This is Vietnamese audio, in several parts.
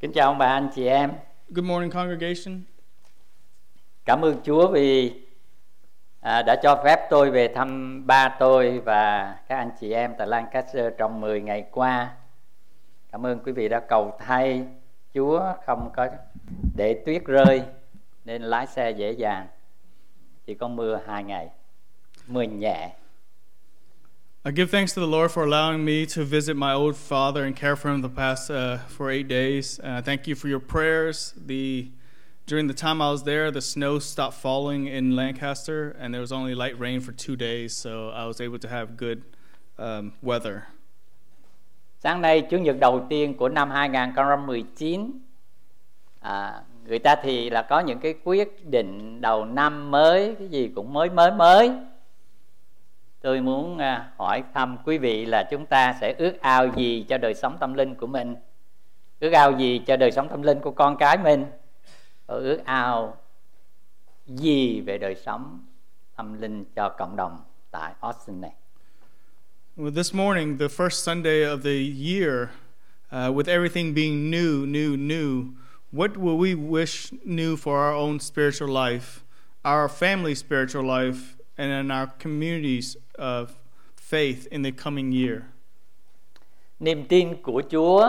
Kính chào ông bà anh chị em. Good morning, congregation. Cảm ơn Chúa vì đã cho phép tôi về thăm ba tôi và các anh chị em tại Lancaster trong 10 ngày qua. Cảm ơn quý vị đã cầu thay Chúa không có để tuyết rơi nên lái xe dễ dàng. Chỉ có mưa 2 ngày, mưa nhẹ. I give thanks to the Lord for allowing me to visit my old father and care for him the past for 8 days. Thank you for your prayers. During the time I was there, the snow stopped falling in Lancaster, and there was only light rain for 2 days, so I was able to have good weather. Sáng nay Chủ nhật đầu tiên của năm 2019, người ta thì là có những cái quyết định đầu năm mới, cái gì cũng mới. Tôi muốn hỏi thăm quý vị là chúng ta sẽ ước ao gì cho đời sống tâm linh của mình, ước ao gì cho đời sống tâm linh của con cái mình, và ước ao gì về đời sống tâm linh cho cộng đồng tại Austin này. Well, this morning, the first Sunday of the year, with everything being new, what will we wish new for our own spiritual life, our family spiritual life, and in our communities of faith in the coming year? Niềm tin của Chúa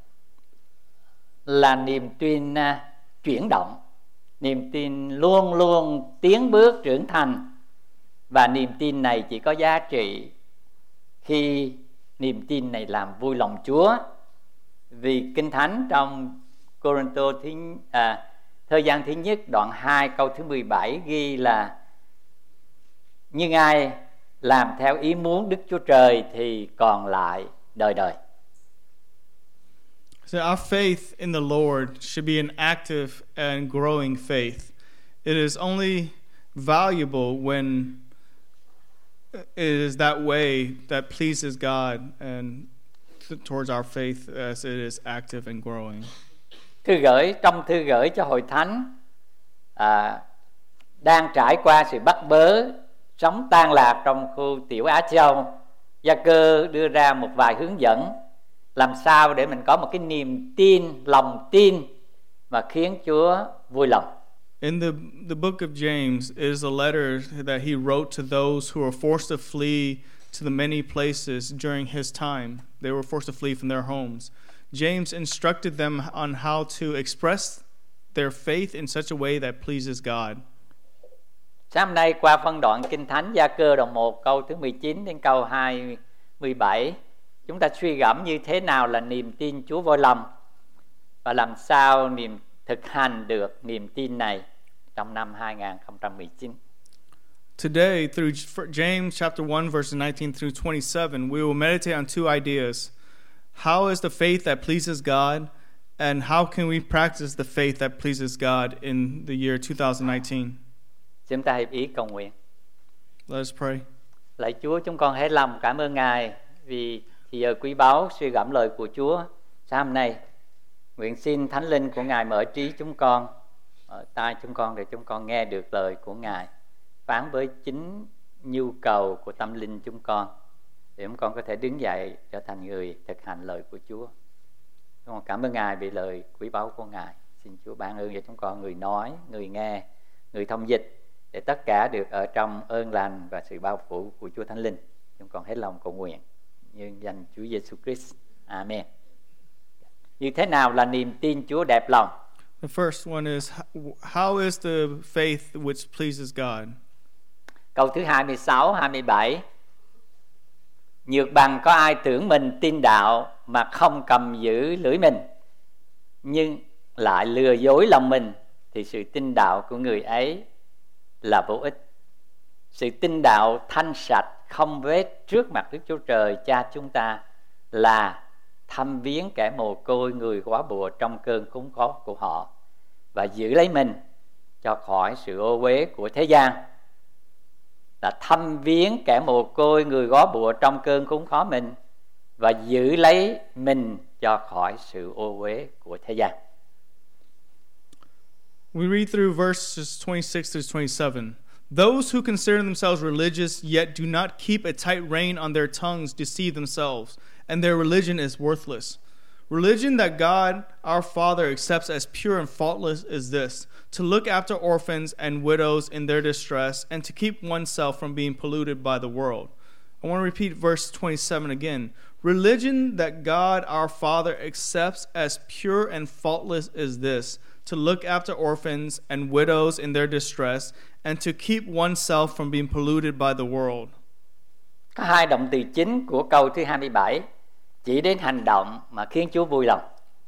là niềm tin chuyển động, niềm tin luôn luôn tiến bước trưởng thành, và niềm tin này chỉ có giá trị khi niềm tin này làm vui lòng Chúa. Vì Kinh Thánh trong Cô-rinh-tô thời gian thứ nhất đoạn 2 câu thứ 17 ghi là: nhưng ai làm theo ý muốn Đức Chúa Trời thì còn lại đời đời. So our faith in the Lord should be an active and growing faith. It is only valuable when it is that way that pleases God and towards our faith as it is active and growing. Trong thư gửi cho hội thánh đang trải qua sự bắt bớ, sống tan lạc trong khu tiểu Á Châu, Gia-cơ đưa ra một vài hướng dẫn làm sao để mình có một cái niềm tin, lòng tin mà khiến Chúa vui lòng. In the book of James is a letter that he wrote to those who were forced to flee to the many places during his time. They were forced to flee from their homes. James instructed them on how to express their faith in such a way that pleases God. Sáng nay qua phân đoạn Kinh Thánh Gia-cơ đoạn 1 câu thứ 19 đến câu 27, chúng ta suy gẫm như thế nào là niềm tin Chúa vui lòng và làm sao thực hành được niềm tin này trong năm 2019. Today, through James chapter 1 verses 19 through 27, we will meditate on two ideas. How is the faith that pleases God, and how can we practice the faith that pleases God in the year 2019? Chúng ta hiệp ý cầu nguyện. Let us pray. Lạy Chúa, chúng con hết lòng cảm ơn Ngài vì thì giờ quý báu suy gẫm lời của Chúa sáng hôm nay. Nguyện xin Thánh Linh của Ngài mở trí chúng con, ở tai chúng con để chúng con nghe được lời của Ngài, phán với chính nhu cầu của tâm linh chúng con, để chúng con có thể đứng dậy trở thành người thực hành lời của Chúa. Chúng con cảm ơn Ngài vì lời quý báu của Ngài. Xin Chúa ban ơn cho chúng con, người nói, người nghe, người thông dịch, để tất cả được ở trong ơn lành và sự bao phủ của Chúa Thánh Linh. Chúng con hết lòng cầu nguyện nhân danh Chúa Giêsu Christ. Amen. Như thế nào là niềm tin Chúa đẹp lòng? The first one is, how is the faith which pleases God? Câu thứ 26, 27. Nhược bằng có ai tưởng mình tin đạo mà không cầm giữ lưỡi mình, nhưng lại lừa dối lòng mình, thì sự tin đạo của người ấy là vô ích. Sự tin đạo thanh sạch không vết trước mặt Đức Chúa Trời Cha chúng ta là thăm viếng kẻ mồ côi, người góa bụa trong cơn khốn khó của họ, và giữ lấy mình cho khỏi sự ô uế của thế gian. Là thăm viếng kẻ mồ côi, người góa bụa trong cơn khốn khó mình, và giữ lấy mình cho khỏi sự ô uế của thế gian. We read through verses 26 through 27. Those who consider themselves religious yet do not keep a tight rein on their tongues deceive themselves, and their religion is worthless. Religion that God, our Father, accepts as pure and faultless is this: to look after orphans and widows in their distress, and to keep oneself from being polluted by the world. I want to repeat verse 27 again. Religion that God, our Father, accepts as pure and faultless is this: to look after orphans and widows in their distress, and to keep oneself from being polluted by the world. Có hai động từ chính của câu thứ 27 chỉ đến hành động mà khiến Chúa vui lòng.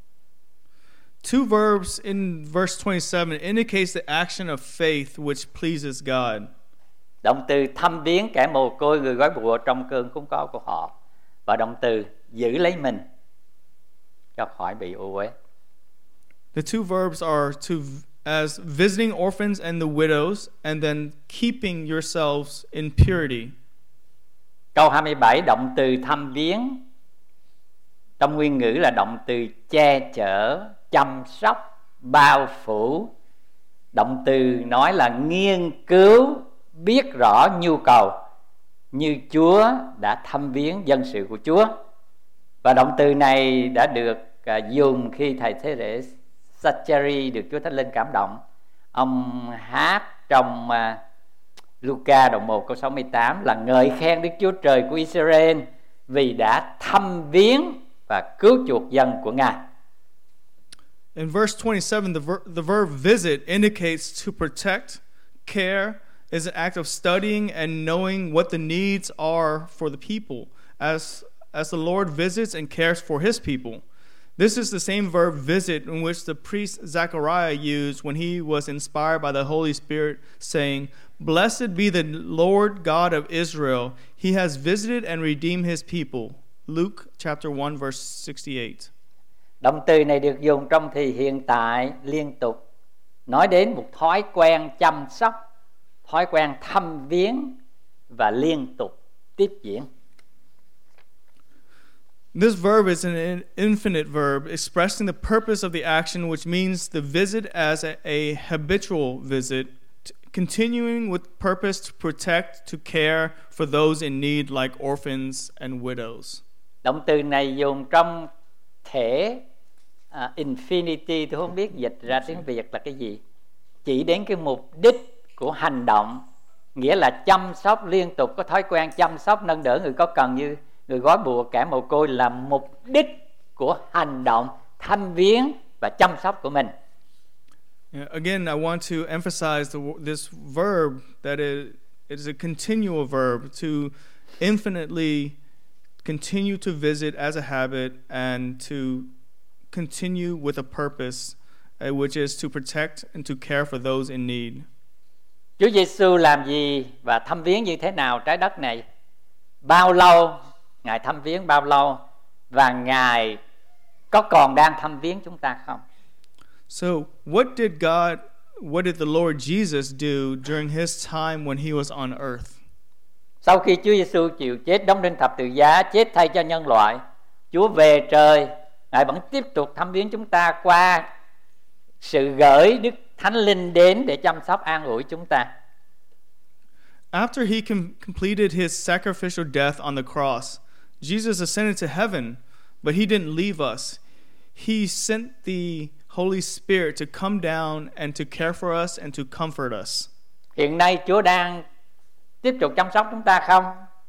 Two verbs in verse 27 indicates the action of faith which pleases God. Động từ thăm viếng kẻ mồ côi, người gói bụa trong cơn khốn khó của họ, và động từ giữ lấy mình cho khỏi bị ô uế. The two verbs are as visiting orphans and the widows, and then keeping yourselves in purity. Câu 27 động từ thăm viếng trong nguyên ngữ là động từ che chở, chăm sóc, bao phủ. Động từ nói là nghiên cứu, biết rõ nhu cầu như Chúa đã thăm viếng dân sự của Chúa. Và động từ này đã được dùng khi thầy thế lễ Zachary được Chúa Thánh Linh cảm động. Ông hát trong Luca đoạn 1 câu 68 là ngợi khen Đức Chúa Trời của Israel vì đã thăm viếng và cứu chuộc dân của Ngài. In verse 27, the verb visit indicates to protect, care, is an act of studying and knowing what the needs are for the people, as the Lord visits and cares for His people. This is the same verb visit in which the priest Zechariah used when he was inspired by the Holy Spirit, saying, "Blessed be the Lord God of Israel. He has visited and redeemed His people." Luke chapter 1 verse 68. Động từ này được dùng trong thì hiện tại liên tục, nói đến một thói quen chăm sóc, thói quen thăm viếng và liên tục tiếp diễn. This verb is an infinite verb expressing the purpose of the action, which means the visit as a habitual visit, continuing with purpose to protect, to care for those in need like orphans and widows. Động từ này dùng trong thể infinity, tôi không biết dịch ra tiếng Việt là cái gì, chỉ đến cái mục đích của hành động, nghĩa là chăm sóc liên tục, có thói quen chăm sóc nâng đỡ người có cần như người gói bụa kẻ mồ côi là mục đích của hành động thăm viếng và chăm sóc của mình. Again, I want to emphasize this verb that it is a continual verb to infinitely continue to visit as a habit and to continue with a purpose, which is to protect and to care for those in need. Chúa Giêsu làm gì và thăm viếng như thế nào trái đất này? Bao lâu Ngài thăm viếng bao lâu, và Ngài có còn đang thăm viếng chúng ta không? So, what did the Lord Jesus do during His time when He was on earth? Sau khi Chúa Giêsu chịu chết, đóng đinh thập tự giá, chết thay cho nhân loại, Chúa về trời, Ngài vẫn tiếp tục thăm viếng chúng ta qua sự gửi Đức Thánh Linh đến để chăm sóc an ủi chúng ta. After He completed His sacrificial death on the cross, Jesus ascended to heaven, but He didn't leave us. He sent the Holy Spirit to come down and to care for us and to comfort us. Hiện nay Chúa đang tiếp tục chăm sóc chúng ta không?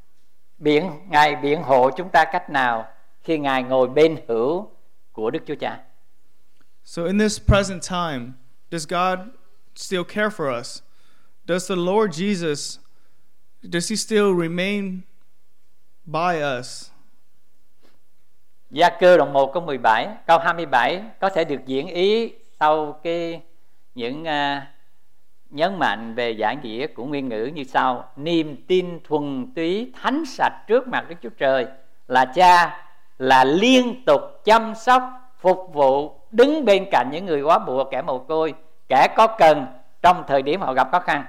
Ngài biện hộ chúng ta cách nào khi Ngài ngồi bên hữu của Đức Chúa Cha? So in this present time, does God still care for us? Does the Lord Jesus, does He still remain by us? Gia Cơ đoạn 1 câu 17, câu 27 có thể được diễn ý sau những nhấn mạnh về giải nghĩa của nguyên ngữ như sau: niềm tin thuần túy thánh sạch trước mặt Đức Chúa Trời là Cha, là liên tục chăm sóc, phục vụ, đứng bên cạnh những người góa bụa, kẻ mồ côi, kẻ có cần trong thời điểm họ gặp khó khăn.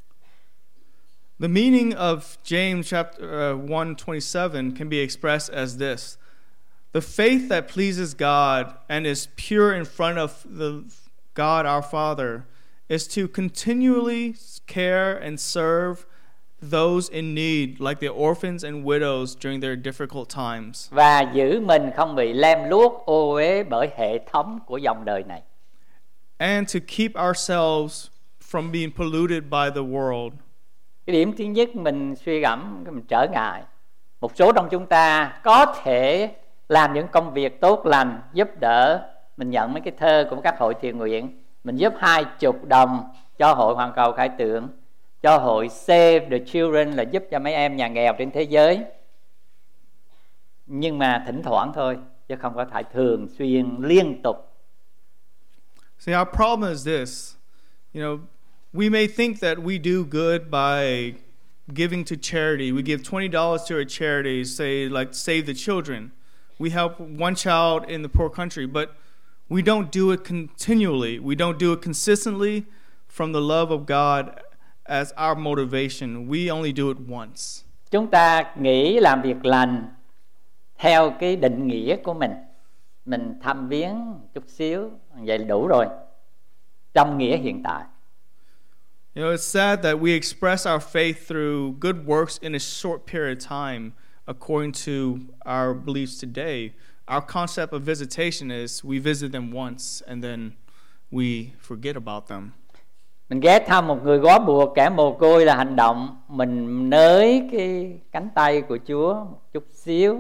The meaning of James chapter 1:27 can be expressed as this: the faith that pleases God and is pure in front of God our Father is to continually care and serve those in need, like the orphans and widows during their difficult times. Và giữ mình không bị lem luốc ô uế bởi hệ thống của dòng đời này. And to keep ourselves from being polluted by the world. Cái điểm thứ nhất mình suy gẫm, mình trở ngại. Một số trong chúng ta có thể làm những công việc tốt lành, giúp đỡ. Mình nhận mấy cái thơ của các hội thiện nguyện. Mình giúp 20 đồng cho hội Hoàn Cầu Khải Tượng, cho hội Save the Children là giúp cho mấy em nhà nghèo trên thế giới. Nhưng mà thỉnh thoảng thôi, chứ không có phải thường xuyên liên tục. See, our problem is this. We may think that we do good by giving to charity. We give $20 to a charity, say like Save the Children. We help one child in the poor country, but we don't do it continually. We don't do it consistently from the love of God as our motivation. We only do it once. Chúng ta nghĩ làm việc lành theo cái định nghĩa của mình. Mình thăm viếng chút xíu, vậy là đủ rồi. Trong nghĩa hiện tại. It's sad that we express our faith through good works in a short period of time according to our beliefs today. Our concept of visitation is we visit them once and then we forget about them. Mình ghé thăm một người góa buộc, kẻ mồ côi là hành động mình nới cái cánh tay của Chúa một chút xíu,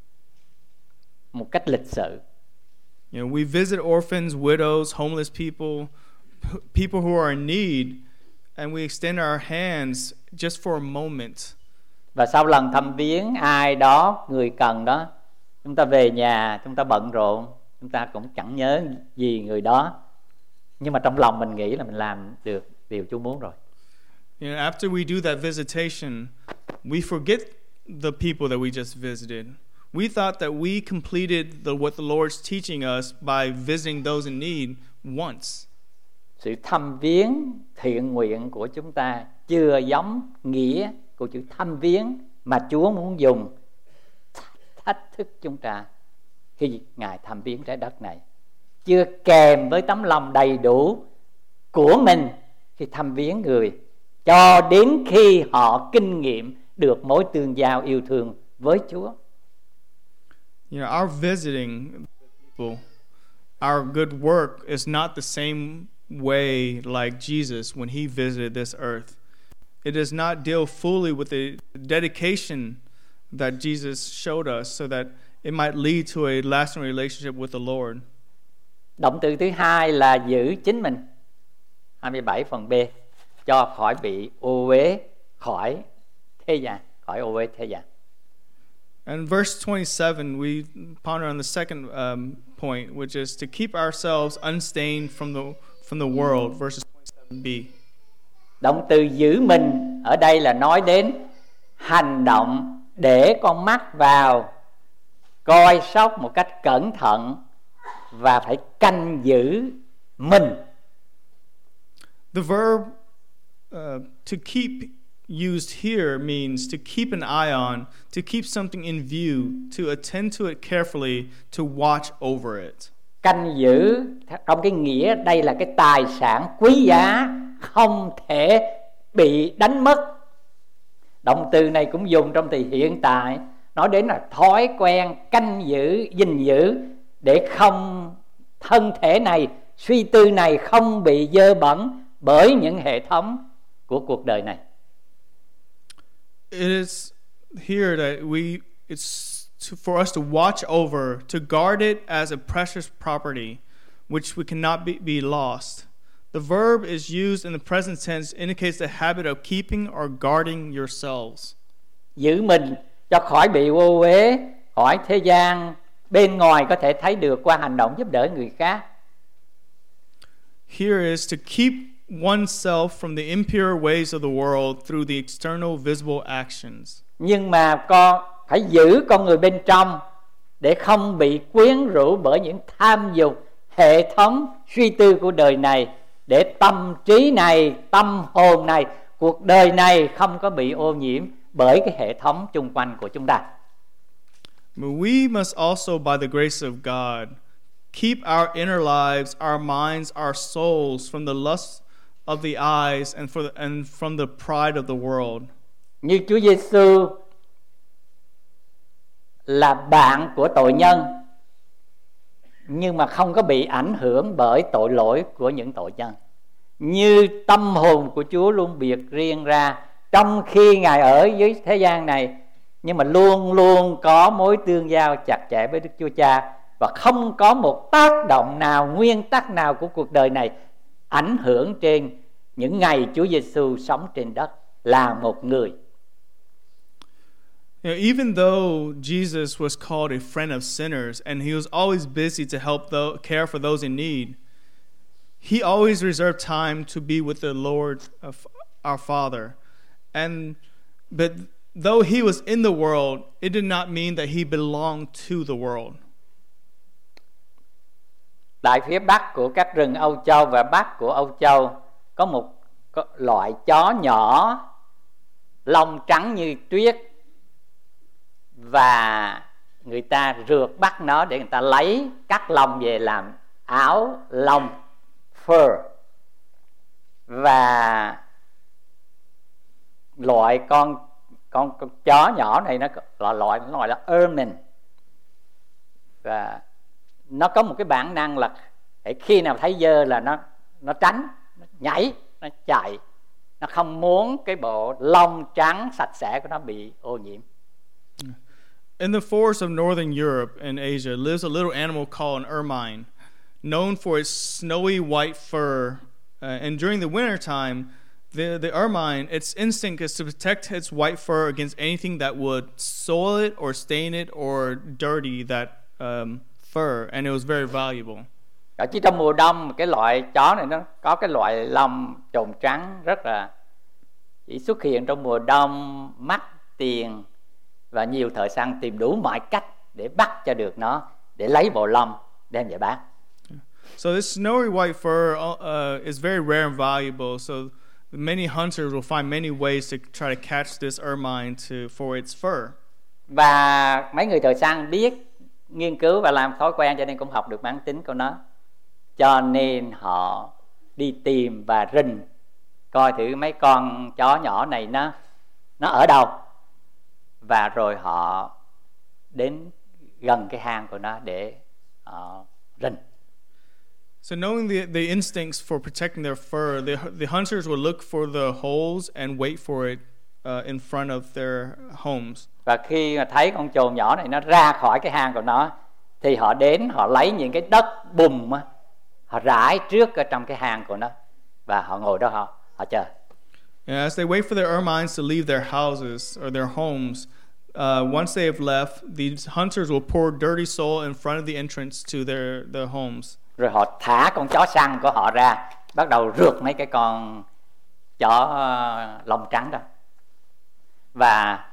một cách lịch sự. We visit orphans, widows, homeless people who are in need, and we extend our hands just for a moment. Và sau lần thăm viếng ai đó, người cần đó, chúng ta về nhà, chúng ta bận rộn, chúng ta cũng chẳng nhớ gì người đó. Nhưng mà trong lòng mình nghĩ là mình làm được điều Chúa muốn rồi. After we do that visitation, we forget the people that we just visited. We thought that we completed what the Lord's teaching us by visiting those in need once. Sự thăm viếng thiện nguyện của chúng ta chưa giống nghĩa của chữ thăm viếng mà Chúa muốn dùng thách thức chúng ta khi Ngài thăm viếng trái đất này. Chưa kèm với tấm lòng đầy đủ của mình khi thăm viếng người, cho đến khi họ kinh nghiệm được mối tương giao yêu thương với Chúa. Our visiting people, our good work is not the same way like Jesus when he visited this earth. It does not deal fully with the dedication that Jesus showed us so that it might lead to a lasting relationship with the Lord. Động từ thứ hai là giữ chính mình. 27 phần B, cho khỏi bị ô uế khỏi thế gian, khỏi ô uế thế gian. And verse 27, we ponder on the second point, which is to keep ourselves unstained from the world, verses 27b. Động từ giữ mình ở đây là nói đến hành động để con mắt vào, coi sóc một cách cẩn thận và phải canh giữ mình. The verb to keep used here means to keep an eye on, to keep something in view, to attend to it carefully, to watch over it. Canh giữ trong cái nghĩa đây là cái tài sản quý giá không thể bị đánh mất. Động từ này cũng dùng trong thì hiện tại, nói đến là thói quen canh giữ, gìn giữ để không thân thể này, suy tư này không bị dơ bẩn bởi những hệ thống của cuộc đời này. It is here that it's for us to watch over, to guard it as a precious property, which we cannot be lost. The verb is used in the present tense indicates the habit of keeping or guarding yourselves. Giữ mình cho khỏi bị ô uế, khỏi thế gian bên ngoài có thể thấy được qua hành động giúp đỡ người khác. Here is to keep oneself from the impure ways of the world through the external visible actions. Nhưng mà con phải giữ con người bên trong để không bị quyến rũ bởi những tham dục, hệ thống suy tư của đời này, để tâm trí này, tâm hồn này, cuộc đời này không có bị ô nhiễm bởi cái hệ thống chung quanh của chúng ta. But we must also, by the grace of God, keep our inner lives, our minds, our souls from the lust of the eyes and from the pride of the world. Như Chúa Giêsu là bạn của tội nhân, nhưng mà không có bị ảnh hưởng bởi tội lỗi của những tội nhân. Như tâm hồn của Chúa luôn biệt riêng ra trong khi Ngài ở dưới thế gian này, nhưng mà luôn luôn có mối tương giao chặt chẽ với Đức Chúa Cha, và không có một tác động nào, nguyên tắc nào của cuộc đời này ảnh hưởng trên những ngày Chúa Giêsu sống trên đất là một người. Even though Jesus was called a friend of sinners and he was always busy to help care for those in need, he always reserved time to be with the Lord of our Father. But though he was in the world, it did not mean that he belonged to the world. Tại phía bắc của các rừng Âu Châu và bắc của Âu Châu có một loại chó nhỏ lông trắng như tuyết, và người ta rượt bắt nó để người ta lấy cắt lông về làm áo lông, fur. Và loại con chó nhỏ này nó loại là ermine, và nó có một cái bản năng là khi nào thấy dơ là nó tránh, nó nhảy, nó chạy, nó không muốn cái bộ lông trắng sạch sẽ của nó bị ô nhiễm. In the forests of northern Europe and Asia lives a little animal called an ermine, known for its snowy white fur. And during the winter time, the ermine, its instinct is to protect its white fur against anything that would soil it or stain it or dirty that fur, and it was very valuable. Chỉ trong mùa đông, cái loại chó này nó có cái loại lông trồn trắng rất là chỉ xuất hiện trong mùa đông, mắc tiền, và nhiều thợ săn tìm đủ mọi cách để bắt cho được nó, để lấy bộ lông đem về bán. So this snowy white fur is very rare and valuable. So many hunters will find many ways to try to catch this ermine for its fur. Và mấy người thợ săn biết nghiên cứu và làm thói quen, cho nên cũng học được bản tính của nó. Cho nên họ đi tìm và rình coi thử mấy con chó nhỏ này nó ở đâu, và rồi họ đến gần cái hang của nó để rình. So knowing the instincts for protecting their fur, the hunters would look for the holes and wait for it in front of their homes. Và khi mà thấy con chồn nhỏ này nó ra khỏi cái hang của nó, thì họ đến, họ lấy những cái đất bùn họ rải trước ở trong cái hang của nó, và họ ngồi đó họ chờ. And as they wait for their ermines to leave their houses or their homes, once they have left, these hunters will pour dirty soil in front of the entrance to their homes. Rồi họ thả con chó săn của họ ra, bắt đầu rượt mấy cái con chó lông trắng đó. Và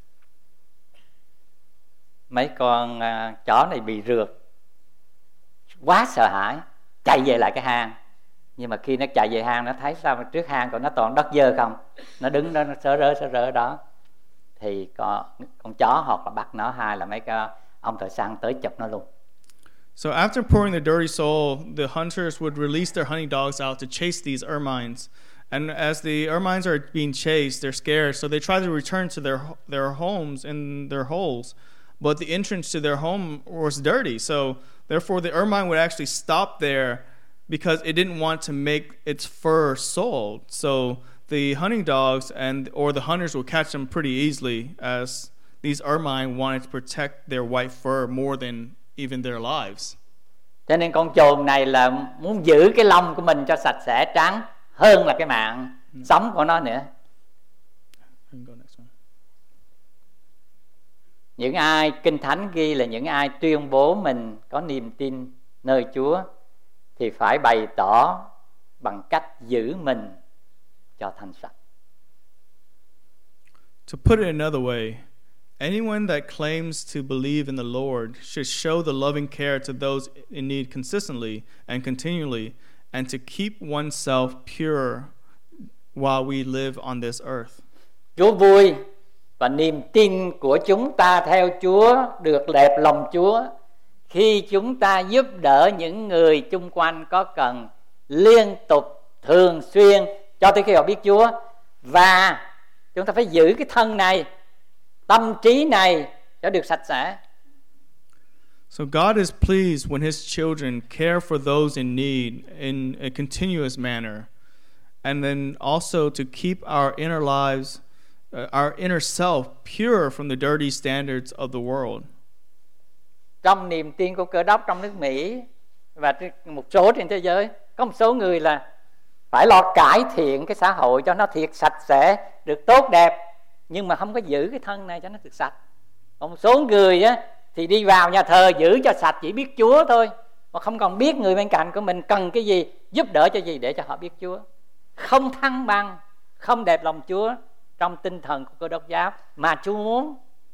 mấy con chó này bị rượt quá sợ hãi, chạy về lại cái hang. Nhưng mà khi nó chạy về hang, nó thấy sao mà trước hang của nó toàn đất dơ không, nó đứng đó, nó sớ rớ đó, thì con chó hoặc là bắt nó, hay là mấy cái ông thợ săn tới chụp nó luôn. So after pouring the dirty soil, the hunters would release their hunting dogs out to chase these ermines. And as the ermines are being chased, they're scared, so they try to return to their homes and their holes. But the entrance to their home was dirty, so therefore the ermine would actually stop there because it didn't want to make its fur soiled. So the hunting dogs or the hunters would catch them pretty easily, as these ermine wanted to protect their white fur more than even their lives. Cho nên con chồn này là muốn giữ cái lông của mình cho sạch sẽ trắng hơn là cái mạng sống của nó nữa. Những ai Kinh Thánh ghi là những ai tuyên bố mình có niềm tin nơi Chúa thì phải bày tỏ bằng cách giữ mình cho thanh sạch. To put it another way, anyone that claims to believe in the Lord should show the loving care to those in need consistently and continually, and to keep oneself pure while we live on this earth. Chúa vui và niềm tin của chúng ta theo Chúa được đẹp lòng Chúa khi chúng ta giúp đỡ những người chung quanh có cần liên tục, thường xuyên cho tới khi họ biết Chúa, và Chúng ta phải giữ cái thân này, tâm trí này cho được sạch sẽ. So God is pleased when His children care for those in need in a continuous manner, and then also to keep our inner lives, our inner self pure from the dirty standards of the world. Trong niềm tin của Cơ Đốc trong nước Mỹ và một số trên thế giới, có một số người là phải lo cải thiện cái xã hội cho nó thiệt sạch sẽ, được tốt đẹp, nhưng mà không có giữ cái thân này cho nó được sạch. Còn một số người á thì đi vào nhà thờ giữ cho sạch, chỉ biết Chúa thôi, mà không còn biết người bên cạnh của mình cần cái gì, giúp đỡ cho gì để cho họ biết Chúa. Không thăng bằng, không đẹp lòng Chúa trong tinh thần của Cơ Đốc giáo mà Chúa muốn.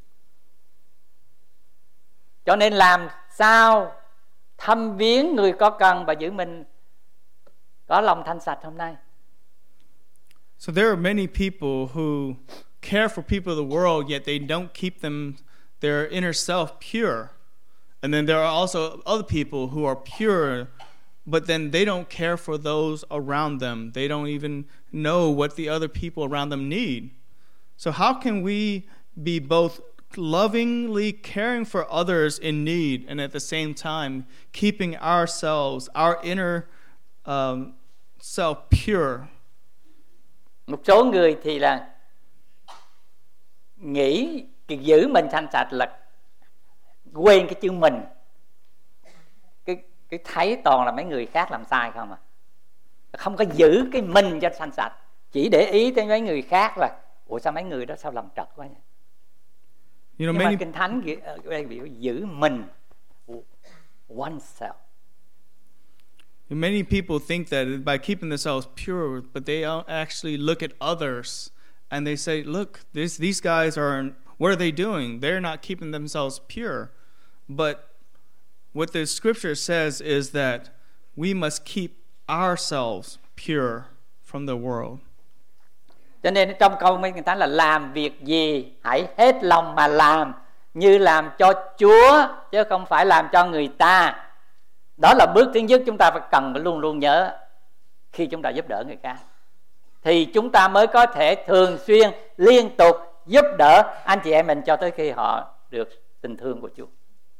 Cho nên làm sao thăm viếng người có cần và giữ mình có lòng thanh sạch hôm nay. So there are many people who care for people of the world, yet they don't keep their inner self pure. And then there are also other people who are pure, but then they don't care for those around them. They don't even know what the other people around them need. So how can we be both lovingly caring for others in need and at the same time keeping ourselves, our inner self pure? Một số người thì là nghĩ giữ mình thanh sạch là quên cái chữ mình, cái thấy toàn là mấy người khác làm sai không à, không có giữ cái mình cho thanh sạch, chỉ để ý tới mấy người khác là ủa sao mấy người đó sao làm trật quá nhỉ? Nhưng mà Kinh Thánh biểu giữ mình, oneself. Many people think that by keeping themselves pure, but they actually look at others and they say, look, these guys what are they doing? They're not keeping themselves pure. But what the scripture says is that we must keep ourselves pure from the world. Cho nên trong câu Kinh Thánh là làm việc gì hãy hết lòng mà làm như làm cho Chúa chứ không phải làm cho người ta. Đó là bước thứ nhất chúng ta cần phải luôn luôn nhớ khi chúng ta giúp đỡ người khác. Thì chúng ta mới có thể thường xuyên liên tục giúp đỡ anh chị em mình cho tới khi họ được tình thương của Chúa.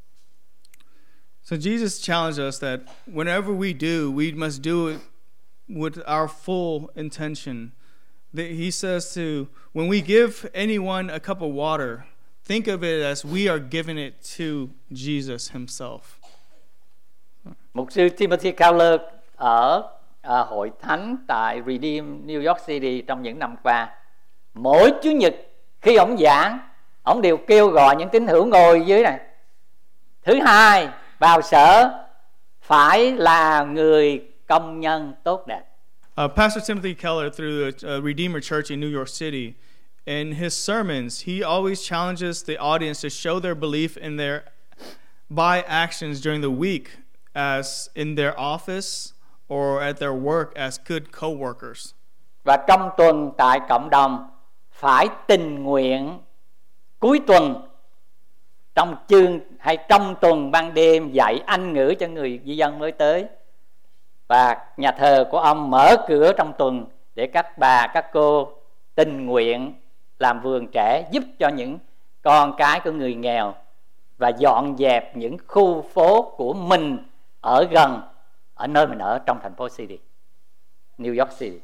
So Jesus challenged us that whenever we do, we must do it with our full intention. He says when we give anyone a cup of water, think of it as we are giving it to Jesus himself. Mục sư Timothy Keller ở hội thánh tại Redeem New York City trong những năm qua, mỗi Chủ nhật khi ông giảng, ông đều kêu gọi những tín hữu ngồi dưới này. Thứ hai, vào sở phải là người công nhân tốt đẹp. Pastor Timothy Keller through the Redeemer Church in New York City, in his sermons, he always challenges the audience to show their belief in their by actions during the week, as in their office or at their work as good co-workers. Và trong tuần tại cộng đồng phải tình nguyện cuối tuần trong chương hay trong tuần ban đêm dạy Anh ngữ cho người di dân mới tới. Và nhà thờ của ông mở cửa trong tuần để các bà, các cô tình nguyện làm vườn trẻ, giúp cho những con cái của người nghèo và dọn dẹp những khu phố của mình ở gần, ở nơi mình ở trong thành phố City, New York City.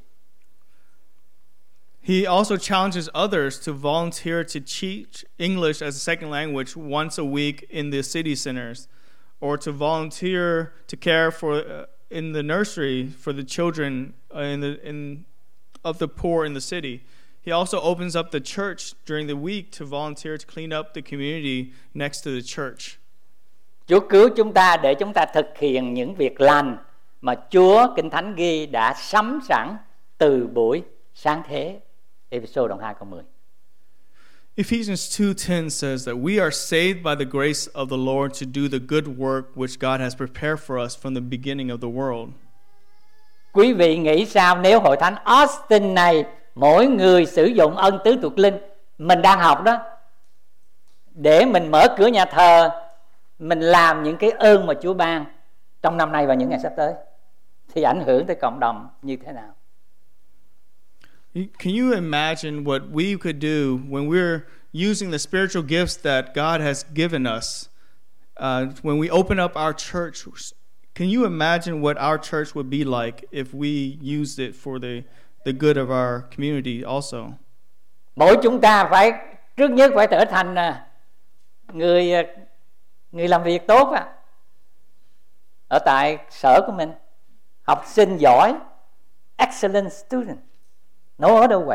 He also challenges others to volunteer to teach English as a second language once a week in the city centers, or to volunteer to care for in the nursery for the children of the poor in the city. He also opens up the church during the week to volunteer to clean up the community next to the church. Chúa cứu chúng ta để chúng ta thực hiện những việc lành mà Chúa Kinh Thánh ghi đã sắm sẵn từ buổi sáng thế. Ê-phê-sô đoạn 2 câu 10. Ephesians 2:10 says that we are saved by the grace of the Lord to do the good work which God has prepared for us from the beginning of the world. Quý vị nghĩ sao nếu hội thánh Austin này mỗi người sử dụng ân tứ thuộc linh mình đang học đó để mình mở cửa nhà thờ, mình làm những cái ơn mà Chúa ban trong năm nay và những ngày sắp tới, thì ảnh hưởng tới cộng đồng như thế nào? Can you imagine what we could do when we're using the spiritual gifts that God has given us? When we open up our church, can you imagine what our church would be like if we used it for the good of our community also? Mỗi chúng ta phải trước nhất phải trở thành người làm việc tốt ở tại sở của mình, học sinh giỏi, excellent student, no other way.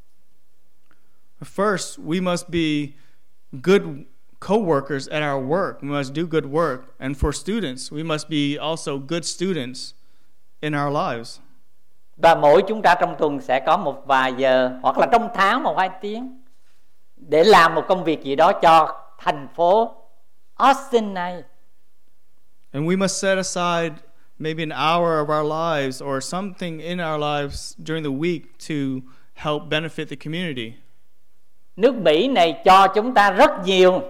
First, we must be good co-workers at our work. We must do good work. And for students, we must be also good students in our lives. Và mỗi chúng ta trong tuần sẽ có một vài giờ hoặc là trong tháng 1-2 tiếng để làm một công việc gì đó cho thành phố Austin này. And we must set aside maybe an hour of our lives or something in our lives during the week to help benefit the community. Nước Mỹ này cho chúng ta rất nhiều.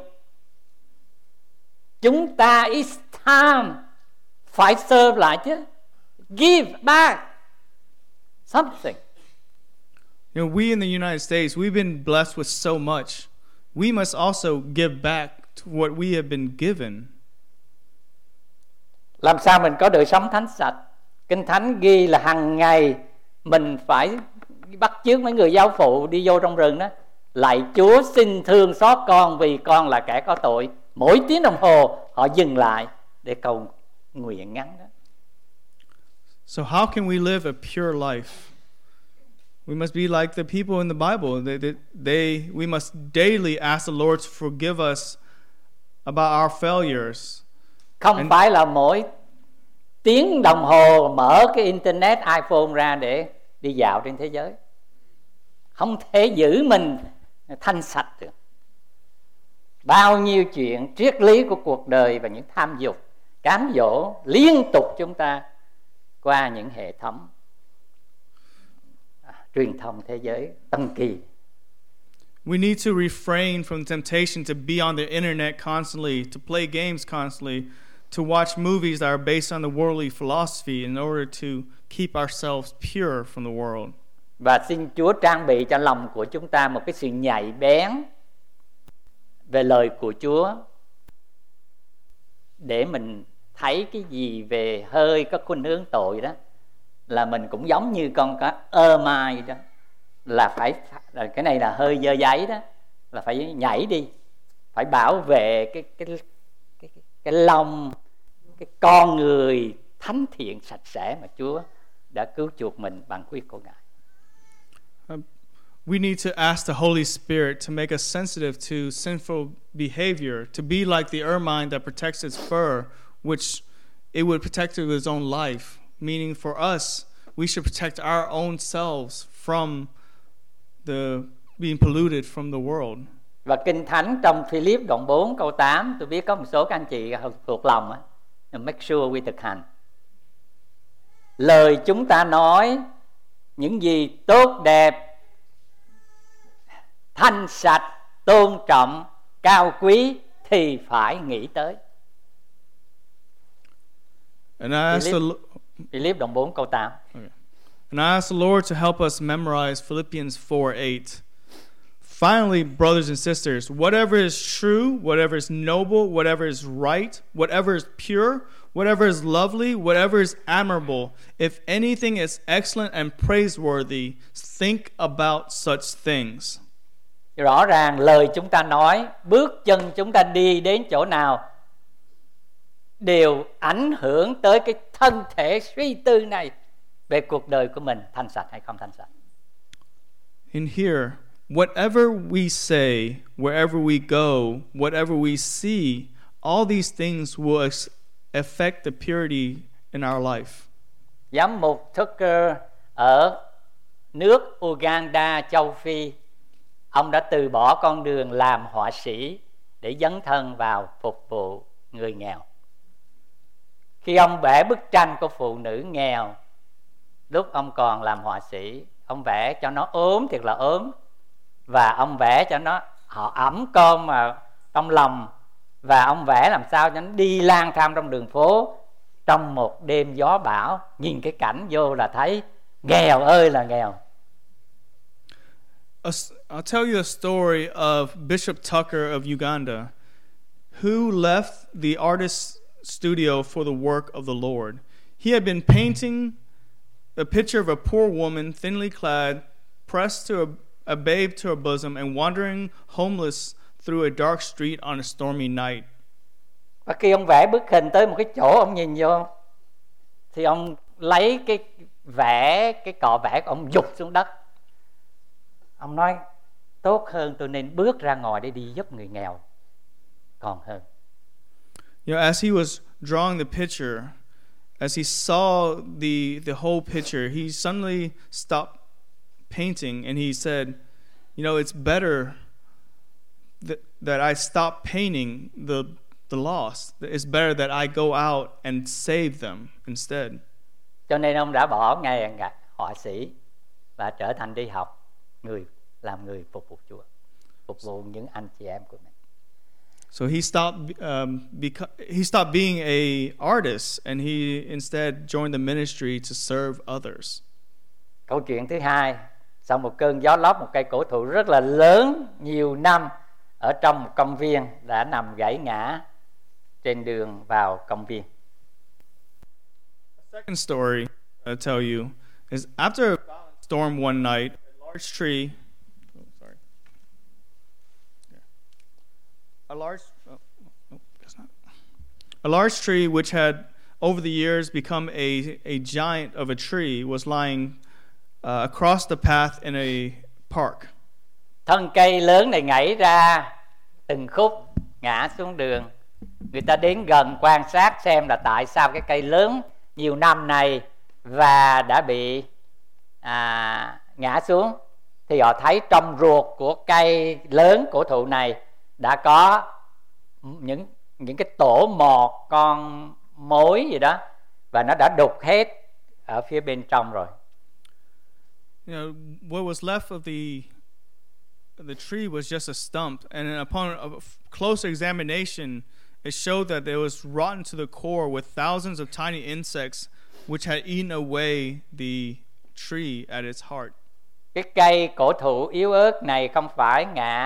Chúng ta it's time phải serve lại chứ. Give back something. You know, we in the United States, we've been blessed with so much. We must also give back to what we have been given. Làm sao mình có đời sống thánh sạch? Kinh Thánh ghi là hàng ngày mình phải bắt chước mấy người giáo phụ đi vô trong rừng đó, lạy Chúa xin thương xót con vì con là kẻ có tội. Mỗi tiếng đồng hồ họ dừng lại để cầu nguyện ngắn đó. So how can we live a pure life? We must be like the people in the Bible. We must daily ask the Lord to forgive us about our failures. Không phải là mỗi tiếng đồng hồ mở cái internet iPhone ra để đi dạo trên thế giới. Không thể giữ mình thanh sạch được. Bao nhiêu chuyện triết lý của cuộc đời và những tham dục cám dỗ liên tục chúng ta qua những hệ thống truyền thông thế giới tân kỳ. We need to refrain from temptation to be on the internet constantly, to play games constantly, to watch movies that are based on the worldly philosophy in order to keep ourselves pure from the world. Và xin Chúa trang bị cho lòng của chúng ta một cái sự nhạy bén về lời của Chúa để mình thấy cái gì về hơi có khuynh hướng tội đó là mình cũng giống như con cá mai đó, là phải cái này là hơi dơ giấy đó, là phải nhảy đi, phải bảo vệ cái lòng, cái con người thánh thiện sạch sẽ mà Chúa đã cứu chuộc mình bằng huyết của Ngài. We need to ask the Holy Spirit to make us sensitive to sinful behavior, to be like the ermine that protects its fur, which it would protect it with its own life. Meaning for us, we should protect our own selves from being polluted from the world. Và Kinh Thánh trong Philip đoạn 4 câu 8, tôi biết có một số các anh chị thuộc lòng á, make sure we thực hành. Lời chúng ta nói những gì tốt đẹp, thanh sạch, tôn trọng, cao quý thì phải nghĩ tới. And I ask Philip đoạn 4 câu 8. Okay. And I ask the Lord to help us memorize Philippians 4:8. Finally, brothers and sisters, whatever is true, whatever is noble, whatever is right, whatever is pure, whatever is lovely, whatever is admirable, if anything is excellent and praiseworthy, think about such things. Rõ ràng lời chúng ta nói, bước chân chúng ta đi đến chỗ nào đều ảnh hưởng tới cái thân thể suy tư này về cuộc đời của mình thanh sạch hay không thanh sạch. In here, whatever we say, wherever we go, whatever we see, all these things will affect the purity in our life. Giám mục Tucker ở nước Uganda, châu Phi, ông đã từ bỏ con đường làm họa sĩ để dấn thân vào phục vụ người nghèo. Khi ông vẽ bức tranh của phụ nữ nghèo, lúc ông còn làm họa sĩ, ông vẽ cho nó ốm thiệt là ốm, và ông vẽ cho nó họ ẵm cơm mà trong lòng, và ông vẽ làm sao cho nó đi lang thang trong đường phố trong một đêm gió bão, nhìn cái cảnh vô là thấy nghèo ơi là nghèo. I'll tell you a story of Bishop Tucker of Uganda, who left the artist's studio for the work of the Lord. He had been painting a picture of a poor woman, thinly clad, pressed to a babe to her bosom, and wandering homeless through a dark street on a stormy night. Và khi ông vẽ bức hình tới một cái chỗ, ông nhìn vô thì ông lấy cái cọ vẽ của ông giục xuống đất. Ông nói tốt hơn tôi nên bước ra ngoài để đi giúp người nghèo còn hơn. You know, as he was drawing the picture, as he saw the whole picture, he suddenly stopped painting and he said, you know, it's better that I stop painting the lost. It's better that I go out and save them instead. Cho nên ông đã bỏ nghề họa sĩ và trở thành đi học, làm người phục vụ Chúa, phục vụ những anh chị em của mình. So he stopped being a artist and he instead joined the ministry to serve others. Câu chuyện thứ hai, sau một cơn gió lốc, một cây cổ thụ rất là lớn nhiều năm ở trong một công viên đã nằm gãy ngã trên đường vào công viên. The second story I'll tell you is after a storm one night, a large tree. A large tree which had over the years become a giant of a tree was lying across the path in a park. Thân cây lớn này gãy ra từng khúc ngã xuống đường. Người ta đến gần quan sát xem là tại sao cái cây lớn nhiều năm này và đã bị ngã xuống, thì họ thấy trong ruột của cây lớn cổ thụ này đã có những cái tổ mọt con mối gì đó, và nó đã đục hết ở phía bên trong rồi. You know, what was left of the tree was just a stump, and upon a close examination, it showed that it was rotten to the core with thousands of tiny insects which had eaten away the tree at its heart. Cái cây cổ thụ yếu ớt này không phải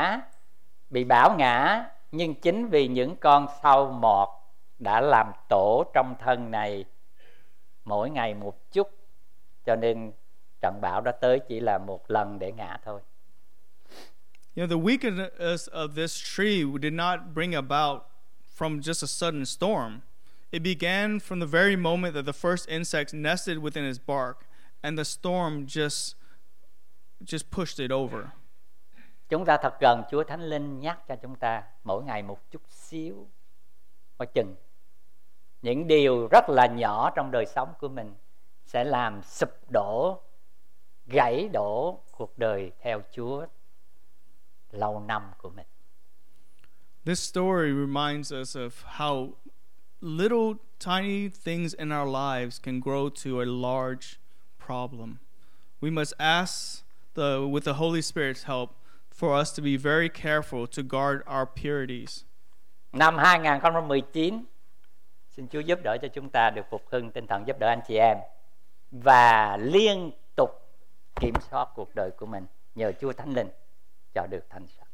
bị bão ngã, nhưng chính vì những con sâu mọt đã làm tổ trong thân này mỗi ngày một chút, cho nên trận bão đó tới chỉ là một lần để ngã thôi. You know, the weakness of this tree did not bring about from just a sudden storm. It began from the very moment that the first insect nested within its bark, and the storm just pushed it over. Chúng ta thật gần Chúa, Thánh Linh nhắc cho chúng ta mỗi ngày một chút xíu, coi chừng những điều rất là nhỏ trong đời sống của mình sẽ làm sụp đổ, gãy đổ cuộc đời theo Chúa lâu năm của mình. This story reminds us of how little tiny things in our lives can grow to a large problem. We must ask with the Holy Spirit's help for us to be very careful to guard our purities. Năm 2019, xin Chúa giúp đỡ cho chúng ta được phục hưng tinh thần, giúp đỡ anh chị em và liên tục kiểm soát cuộc đời của mình nhờ Chúa Thánh Linh cho được thanh sạch.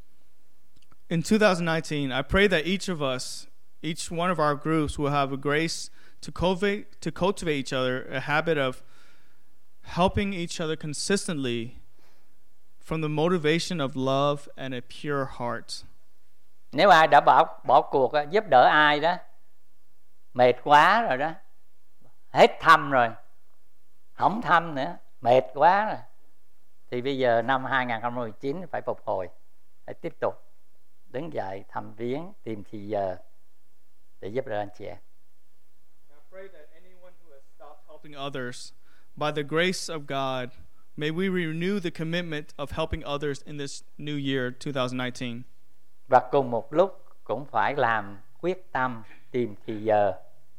In 2019, I pray that each of us, each one of our groups will have a grace to cultivate each other, a habit of helping each other consistently from the motivation of love and a pure heart. Nếu ai đã bỏ cuộc giúp đỡ ai đó, mệt quá rồi đó, hết thăm rồi, không thăm nữa, mệt quá rồi, thì bây giờ năm 2019 phải phục hồi, phải tiếp tục đứng dậy thăm viếng, tìm thì giờ để giúp đỡ anh chị em. I pray that anyone who has stopped helping others, by the grace of God, may we renew the commitment of helping others in this new year 2019. Và cùng một lúc cũng phải làm quyết tâm tìm thì giờ.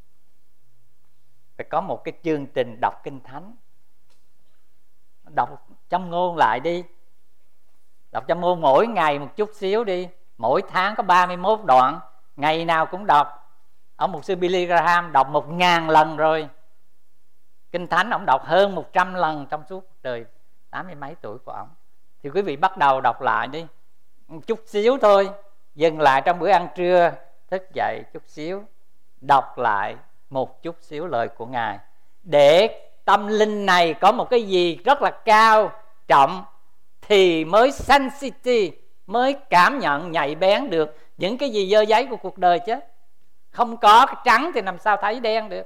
Phải có một cái chương trình đọc Kinh Thánh. Đọc Châm Ngôn lại đi. Đọc Châm Ngôn mỗi ngày một chút xíu đi. Mỗi tháng có 31 đoạn, ngày nào cũng đọc. Ông mục sư Billy Graham đọc 1000 lần rồi. Kinh Thánh ông đọc hơn 100 lần trong suốt đời 80 mấy tuổi của ông. thì quý vị bắt đầu đọc lại đi, một chút xíu thôi, dừng lại trong bữa ăn trưa, thức dậy chút xíu, đọc lại một chút xíu lời của Ngài, để tâm linh này có một cái gì rất là cao trọng thì mới sensitive, mới cảm nhận nhạy bén được những cái gì dơ giấy của cuộc đời chứ. Không có cái trắng thì làm sao thấy đen được.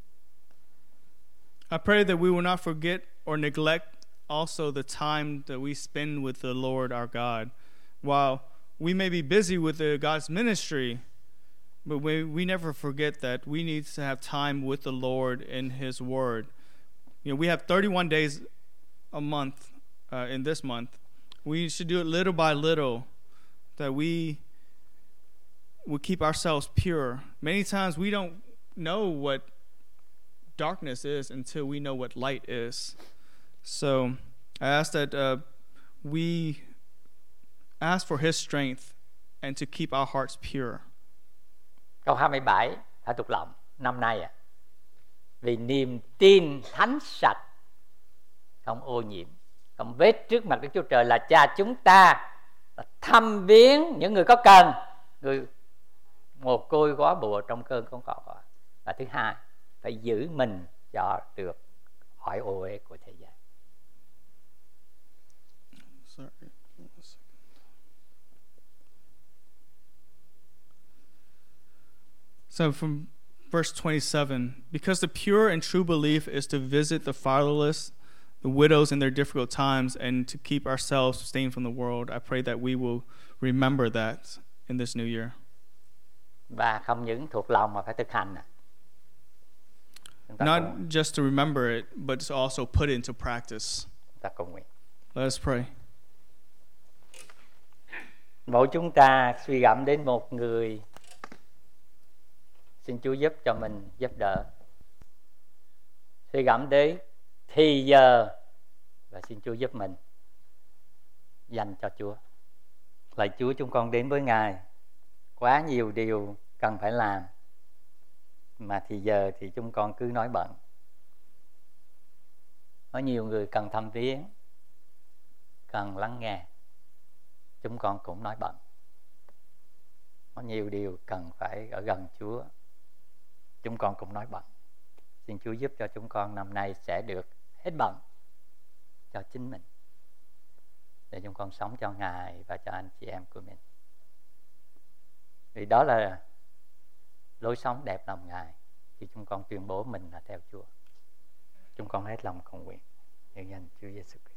I pray that we will not forget or neglect also the time that we spend with the Lord our God. While we may be busy with God's ministry, but we never forget that we need to have time with the Lord in His Word. You know, we have 31 days a month in this month. We should do it little by little, that we will keep ourselves pure. Many times we don't know what darkness is until we know what light is. So I ask that we ask for His strength and to keep our hearts pure. Câu 27 phải thuộc lòng năm nay vì niềm tin thánh sạch, không ô nhiễm, không vết trước mặt Đức Chúa Trời là Cha chúng ta, thăm viếng những người có cần, người mồ côi góa bùa trong cơn khốn khổ. Và thứ hai, phải giữ mình cho được khỏi ô uế của thế gian. So from verse 27, because the pure and true belief is to visit the fatherless, the widows in their difficult times, and to keep ourselves sustained from the world, I pray that we will remember that in this new year. Và không những thuộc lòng mà phải thực hành. Not just to remember it, but to also put it into practice. Ta cầu nguyện. Let us pray. Mỗi chúng ta suy gẫm đến một người, xin Chúa giúp cho mình giúp đỡ. Suy gẫm đến thì giờ, và xin Chúa giúp mình dành cho Chúa. Lạy Chúa, chúng con đến với Ngài, quá nhiều điều cần phải làm, mà thì giờ thì chúng con cứ nói bận. Có nhiều người cần thăm viếng, cần lắng nghe, chúng con cũng nói bận. Có nhiều điều cần phải ở gần Chúa, chúng con cũng nói bận. Xin Chúa giúp cho chúng con năm nay sẽ được hết bận cho chính mình, để chúng con sống cho Ngài và cho anh chị em của mình. Vì đó là lối sống đẹp lòng Ngài, khi chúng con tuyên bố mình là theo Chúa. Chúng con hết lòng cầu nguyện nhân danh Chúa Giêsu Christ.